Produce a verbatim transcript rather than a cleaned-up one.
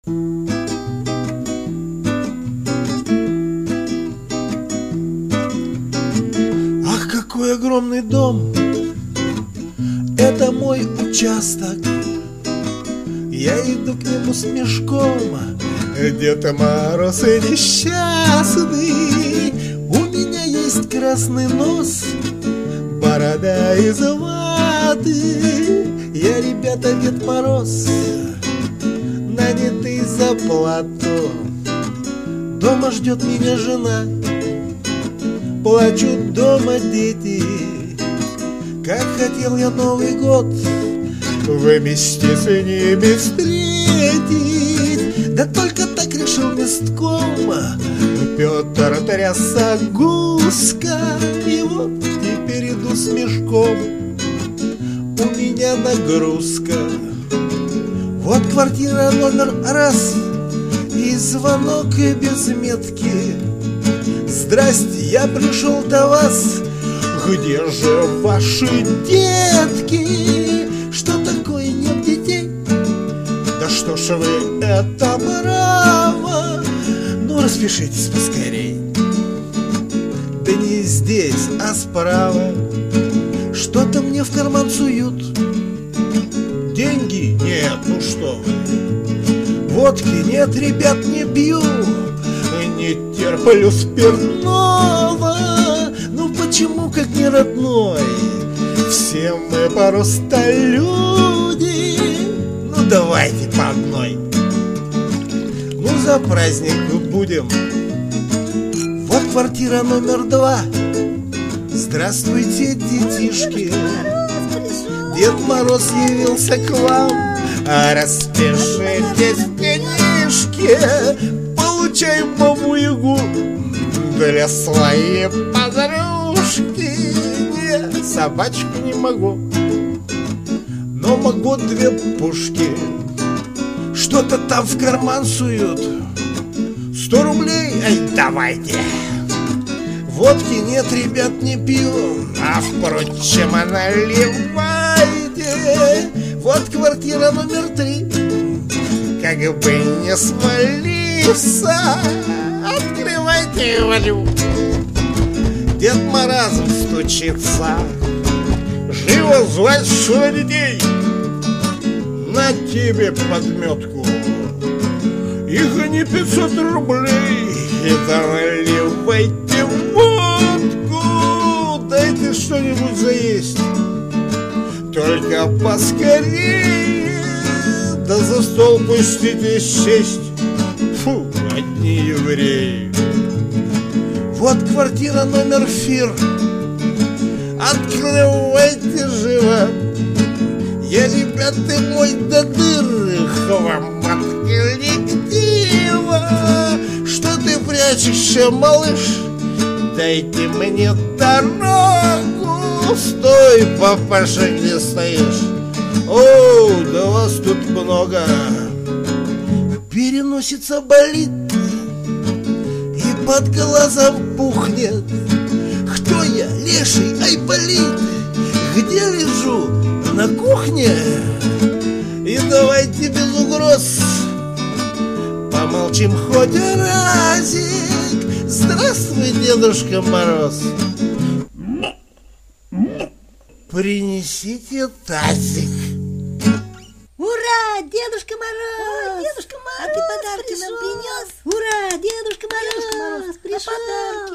Ах, какой огромный дом! Это мой участок. Я иду к нему с мешком. Дед Мороз и несчастный. У меня есть красный нос, борода из ваты. Я, ребята, Дед Мороз, нанятый за плату. Дома ждет меня жена, плачут дома дети. Как хотел я Новый год вместе с ними встретить, да только так решил местком Петр Трясогузка. И вот теперь иду с мешком, у меня нагрузка. Вот квартира номер раз, и звонок и без метки. Здрасте, я пришел до вас. Где же ваши детки? Что такое, нет детей? Да что ж вы, это браво! Ну распишитесь поскорей. Да не здесь, а справа. Что-то мне в карман суют. Деньги? Нет, ну что вы. Водки? Нет, ребят, не пью. Не терплю спиртного. Ну почему, как не родной? Все мы просто люди. Ну давайте по одной. Ну за праздник будем. Вот квартира номер два. Здравствуйте, детишки. Дед Мороз явился к вам. А распишитесь в книжке. Получаем Бабу-Ягу для своей подружки. Нет, собачку не могу, но могу две пушки. Что-то там в карман суют. Сто рублей? Ай, давайте. Водки нет, ребят, не пью. А впрочем, наливайте. Вот квартира номер три. Как бы не свалился, открывайте, валю. Дед Морозов стучится. Живо звать, что детей. На тебе подметку. Их не пятьсот рублей. И наливайте водку. Дайте что-нибудь заесть, только поскорее. Да за стол пустите сесть. Фу, одни евреи. Вот квартира номер фир. Открывайте живо. Я, ребята, мой до дыр вам от коллектива. Что ты прячешься, малыш? Дайте мне дорогу. Стой, папаша, где стоишь? О, да вас тут много. Переносица болит и под глазом пухнет. Кто я, леший, айболит? Где лежу? На кухне? И давайте без угроз помолчим хоть разик. Здравствуй, Дедушка Мороз. Принесите тазик. Ура, Дедушка Мороз! Ой, Дедушка Мороз А ты подарки пришел. нам принес? Ура, Дедушка Мороз! Дедушка Мороз пришел! А подарки